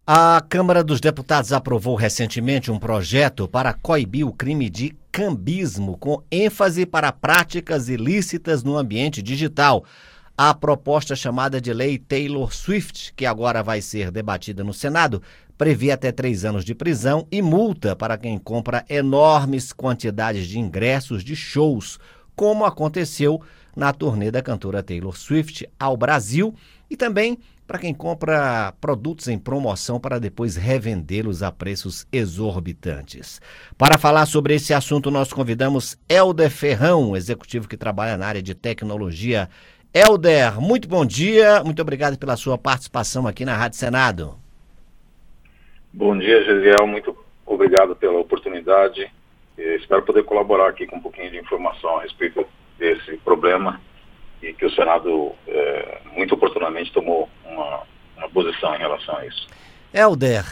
A Câmara dos Deputados aprovou recentemente um projeto para coibir o crime de cambismo, com ênfase para práticas ilícitas no ambiente digital. A proposta chamada de Lei Taylor Swift, que agora vai ser debatida no Senado, prevê até 3 anos de prisão e multa para quem compra enormes quantidades de ingressos de shows, como aconteceu na turnê da cantora Taylor Swift ao Brasil, e também para quem compra produtos em promoção para depois revendê-los a preços exorbitantes. Para falar sobre esse assunto, nós convidamos Helder Ferrão, executivo que trabalha na área de tecnologia. Helder, muito bom dia, muito obrigado pela sua participação aqui na Rádio Senado. Bom dia, Gesiel, muito obrigado pela oportunidade. Espero poder colaborar aqui com um pouquinho de informação a respeito desse problema e que o Senado muito oportunamente tomou uma posição em relação a isso. Helder,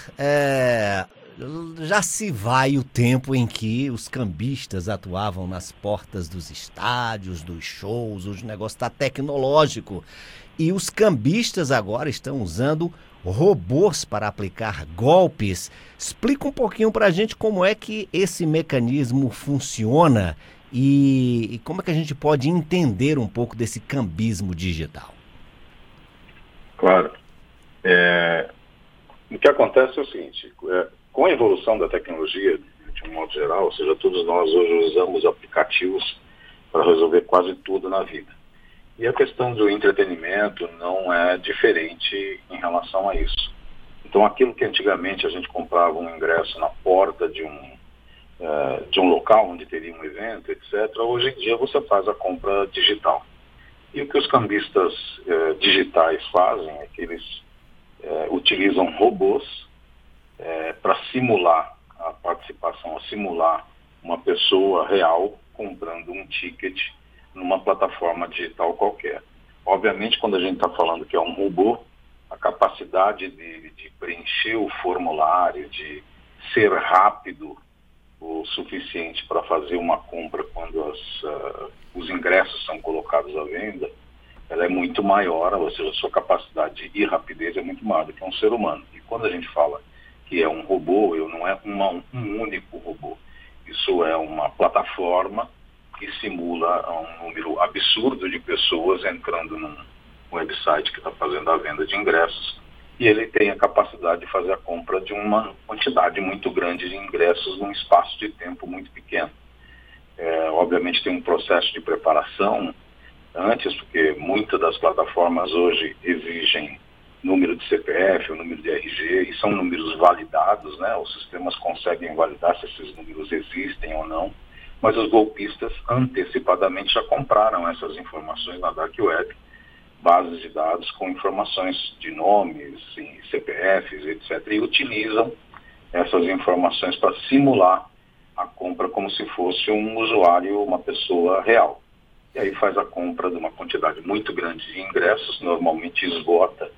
já se vai o tempo em que os cambistas atuavam nas portas dos estádios, dos shows, o negócio está tecnológico. E os cambistas agora estão usando robôs para aplicar golpes. Explica um pouquinho para a gente como é que esse mecanismo funciona e como é que a gente pode entender um pouco desse cambismo digital. Claro. O que acontece é o seguinte, com a evolução da tecnologia, de um modo geral, ou seja, todos nós hoje usamos aplicativos para resolver quase tudo na vida. E a questão do entretenimento não é diferente em relação a isso. Então, aquilo que antigamente a gente comprava um ingresso na porta de um local onde teria um evento, etc., hoje em dia você faz a compra digital. E o que os cambistas digitais fazem é que eles utilizam robôs para simular a participação, simular uma pessoa real comprando um ticket numa plataforma digital qualquer. Obviamente, quando a gente está falando que é um robô, a capacidade de preencher o formulário, de ser rápido o suficiente para fazer uma compra quando os ingressos são colocados à venda, ela é muito maior, ou seja, a sua capacidade e rapidez é muito maior do que um ser humano. E quando a gente fala que é um robô, não é um único robô. Isso é uma plataforma que simula um número absurdo de pessoas entrando num website que está fazendo a venda de ingressos, e ele tem a capacidade de fazer a compra de uma quantidade muito grande de ingressos num espaço de tempo muito pequeno. Obviamente tem um processo de preparação antes, porque muitas das plataformas hoje exigem número de CPF, o número de RG, e são números validados, né? Os sistemas conseguem validar se esses números existem ou não, mas os golpistas antecipadamente já compraram essas informações na Dark Web, bases de dados com informações de nomes, CPFs, etc., e utilizam essas informações para simular a compra como se fosse um usuário, uma pessoa real. E aí faz a compra de uma quantidade muito grande de ingressos, normalmente esgota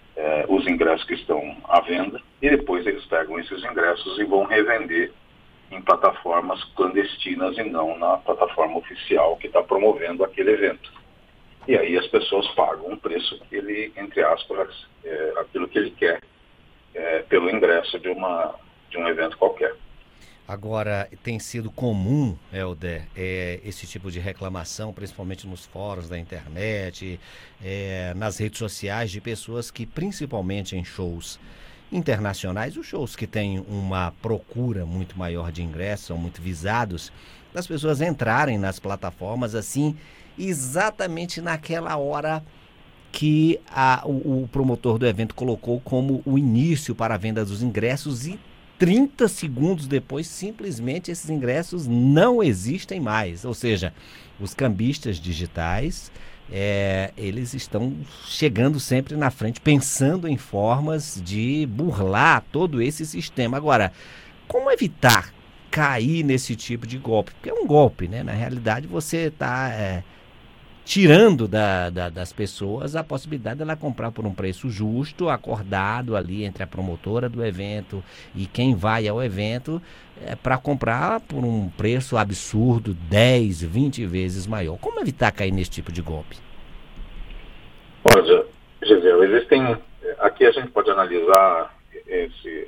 os ingressos que estão à venda, e depois eles pegam esses ingressos e vão revender em plataformas clandestinas e não na plataforma oficial que está promovendo aquele evento. E aí as pessoas pagam um preço que ele, entre aspas, aquilo que ele quer pelo ingresso de um evento qualquer. Agora, tem sido comum, Helder, esse tipo de reclamação, principalmente nos fóruns da internet, nas redes sociais, de pessoas que, principalmente em shows internacionais, os shows que têm uma procura muito maior de ingressos, são muito visados, das pessoas entrarem nas plataformas assim, exatamente naquela hora que o promotor do evento colocou como o início para a venda dos ingressos, e 30 segundos depois, simplesmente esses ingressos não existem mais. Ou seja, os cambistas digitais, eles estão chegando sempre na frente, pensando em formas de burlar todo esse sistema. Agora, como evitar cair nesse tipo de golpe? Porque é um golpe, né? Na realidade, você está tirando das pessoas a possibilidade de ela comprar por um preço justo, acordado ali entre a promotora do evento e quem vai ao evento, para comprar por um preço absurdo, 10, 20 vezes maior. Como evitar cair nesse tipo de golpe? Olha, Gisele, aqui a gente pode analisar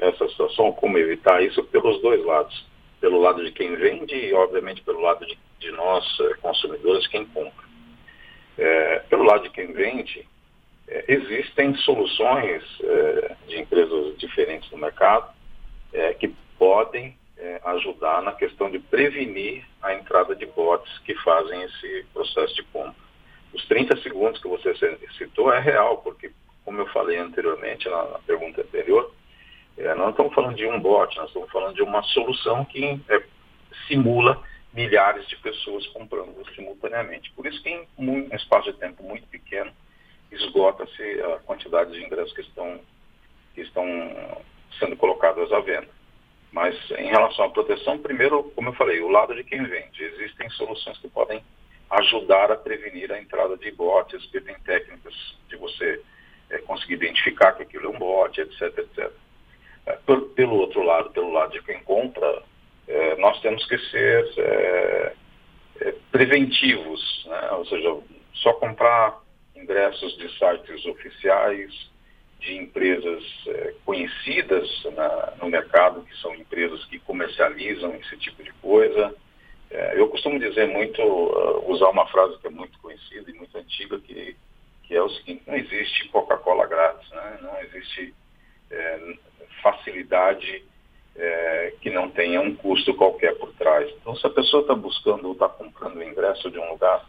essa situação, como evitar isso pelos dois lados. Pelo lado de quem vende e, obviamente, pelo lado de nós, consumidores, quem compra. Pelo lado de quem vende, existem soluções de empresas diferentes no mercado que podem ajudar na questão de prevenir a entrada de bots que fazem esse processo de compra. Os 30 segundos que você citou é real, porque, como eu falei anteriormente, na pergunta anterior, nós não estamos falando de um bot, nós estamos falando de uma solução que simula milhares de pessoas comprando simultaneamente. Por isso que em um espaço de tempo muito pequeno, esgota-se a quantidade de ingressos que estão sendo colocados à venda. Mas em relação à proteção, primeiro, como eu falei, o lado de quem vende. Existem soluções que podem ajudar a prevenir a entrada de bots, que tem técnicas de você conseguir identificar que aquilo é um bot, etc, etc. Pelo outro lado, pelo lado de quem compra, nós temos que ser preventivos, né? Ou seja, só comprar ingressos de sites oficiais, de empresas conhecidas no mercado, que são empresas que comercializam esse tipo de coisa. Eu costumo dizer muito, usar uma frase que é muito conhecida e muito antiga, que é o seguinte: não existe Coca-Cola grátis, né? Não existe facilidade que não tenha um custo qualquer por trás. Então, se a pessoa está buscando ou está comprando o ingresso de um lugar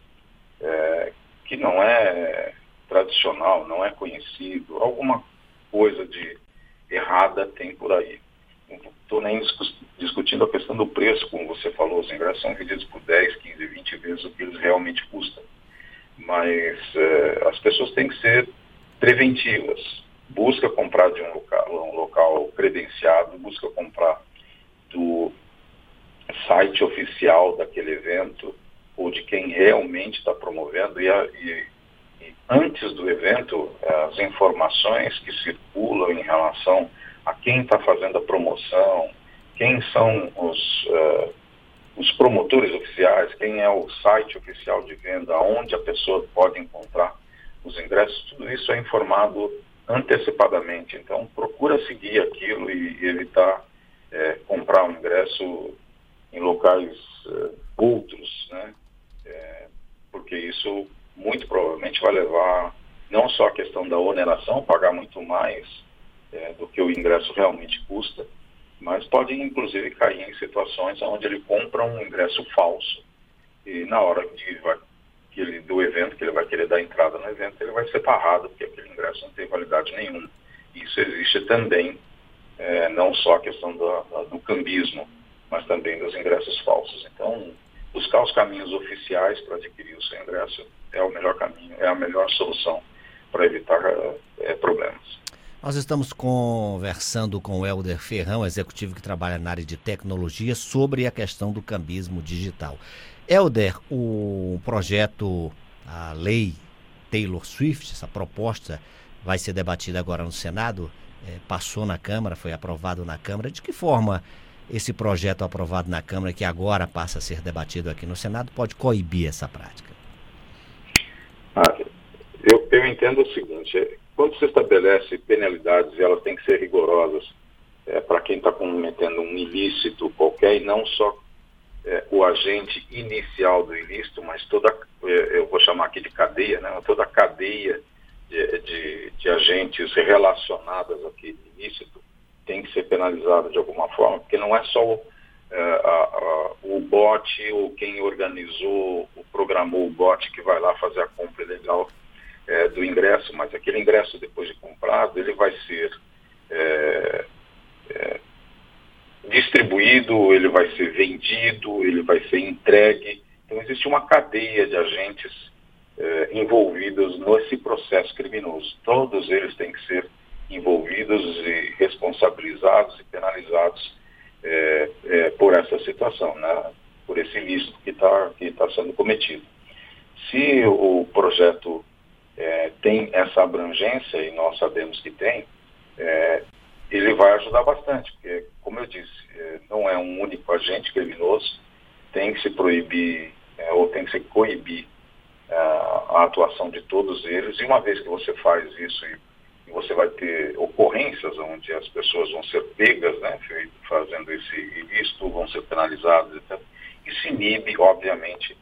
que não é tradicional, não é conhecido, alguma coisa de errada tem por aí. Não estou nem discutindo a questão do preço, como você falou, os ingressos são vendidos por 10, 15, 20 vezes o que eles realmente custam. Mas as pessoas têm que ser preventivas. Busca comprar de um local credenciado, busca comprar do site oficial daquele evento ou de quem realmente está promovendo e antes do evento, as informações que circulam em relação a quem está fazendo a promoção, quem são os promotores oficiais, quem é o site oficial de venda, onde a pessoa pode encontrar os ingressos, tudo isso é informado antecipadamente. Então, procura seguir aquilo e evitar comprar um ingresso em locais outros, né? Porque isso muito provavelmente vai levar não só a questão da oneração, pagar muito mais do que o ingresso realmente custa, mas pode inclusive cair em situações onde ele compra um ingresso falso e na hora do evento, que ele vai querer dar entrada no evento, ele vai ser barrado, porque aquele ingresso não tem validade nenhuma. Isso existe também, não só a questão do cambismo, mas também dos ingressos falsos. Então, buscar os caminhos oficiais para adquirir o seu ingresso é o melhor caminho, é a melhor solução para evitar problemas. Nós estamos conversando com o Helder Ferrão, executivo que trabalha na área de tecnologia, sobre a questão do cambismo digital. Helder, o projeto, a lei Taylor Swift, essa proposta vai ser debatida agora no Senado, passou na Câmara, foi aprovado na Câmara. De que forma esse projeto aprovado na Câmara, que agora passa a ser debatido aqui no Senado, pode coibir essa prática? Eu entendo o seguinte: quando se estabelece penalidades, e elas têm que ser rigorosas para quem está cometendo um ilícito qualquer, e não só o agente inicial do ilícito, mas eu vou chamar aqui de cadeia, né? Toda a cadeia de agentes relacionadas àquele ilícito tem que ser penalizada de alguma forma, porque não é só o bot ou quem organizou, programou o bot que vai lá fazer a compra ilegal do ingresso, mas aquele ingresso, depois de comprado, ele vai ser distribuído, ele vai ser vendido, ele vai ser entregue. Então existe uma cadeia de agentes envolvidos nesse processo criminoso. Todos eles têm que ser envolvidos e responsabilizados e penalizados por essa situação, né? Por esse ilícito que tá sendo cometido. Se o projeto tem essa abrangência, e nós sabemos que tem, ele vai ajudar bastante, porque, como eu disse, não é um único agente criminoso, tem que se proibir, ou tem que se coibir a atuação de todos eles, e uma vez que você faz isso você vai ter ocorrências onde as pessoas vão ser pegas, né, fazendo esse ilícito, vão ser penalizadas, etc. Isso inibe, obviamente,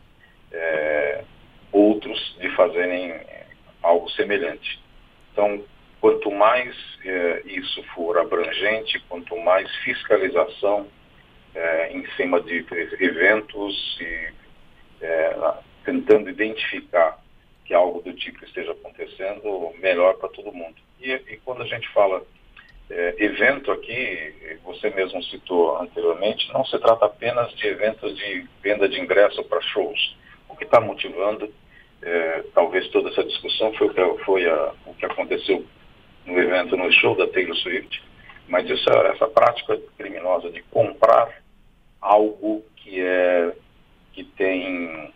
outros de fazerem algo semelhante. Então, quanto mais isso for abrangente, quanto mais fiscalização em cima de eventos e tentando identificar que algo do tipo esteja acontecendo, melhor para todo mundo. E quando a gente fala evento aqui, você mesmo citou anteriormente, não se trata apenas de eventos de venda de ingresso para shows. O que está motivando, talvez toda essa discussão foi o que aconteceu no evento, no show da Taylor Swift, mas essa prática criminosa de comprar algo que tem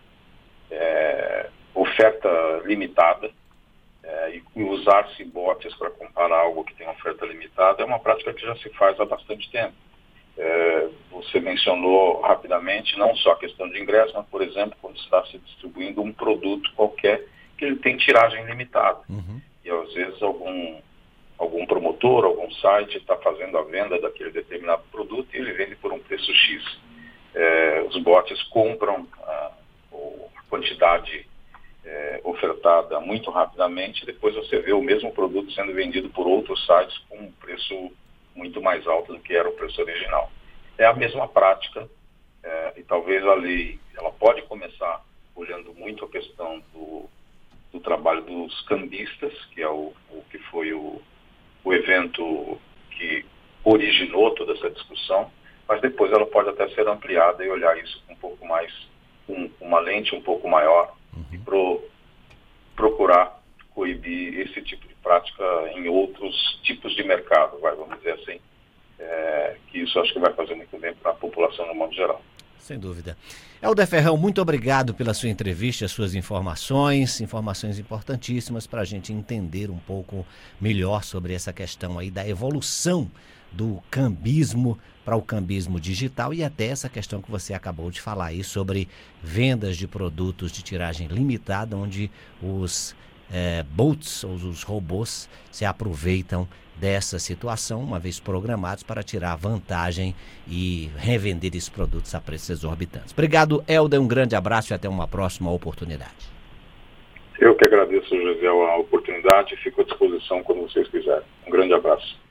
oferta limitada e usar-se bots para comprar algo que tem oferta limitada é uma prática que já se faz há bastante tempo. Você mencionou rapidamente não só a questão de ingresso, mas, por exemplo, quando está se distribuindo um produto qualquer que ele tem tiragem limitada. Uhum. E às vezes algum promotor, algum site está fazendo a venda daquele determinado produto e ele vende por um preço X. Os bots compram a quantidade ofertada muito rapidamente, depois você vê o mesmo produto sendo vendido por outros sites com um preço muito mais alto do que era o preço original. É a mesma prática e talvez a lei ela pode começar olhando muito a questão do trabalho dos cambistas, que é o que foi o evento que originou toda essa discussão, mas depois ela pode até ser ampliada e olhar isso com um pouco mais, com uma lente um pouco maior, e procurar coibir esse tipo de prática em outros tipos de mercado, vamos dizer assim, que isso acho que vai fazer muito bem para a população no modo geral. Sem dúvida. Helder Ferrão, muito obrigado pela sua entrevista, as suas informações importantíssimas para a gente entender um pouco melhor sobre essa questão aí da evolução do cambismo para o cambismo digital e até essa questão que você acabou de falar aí sobre vendas de produtos de tiragem limitada, onde os bots, ou os robôs, se aproveitam dessa situação, uma vez programados para tirar vantagem e revender esses produtos a preços exorbitantes. Obrigado, Helder, um grande abraço e até uma próxima oportunidade. Eu que agradeço, José, a oportunidade e fico à disposição quando vocês quiserem. Um grande abraço.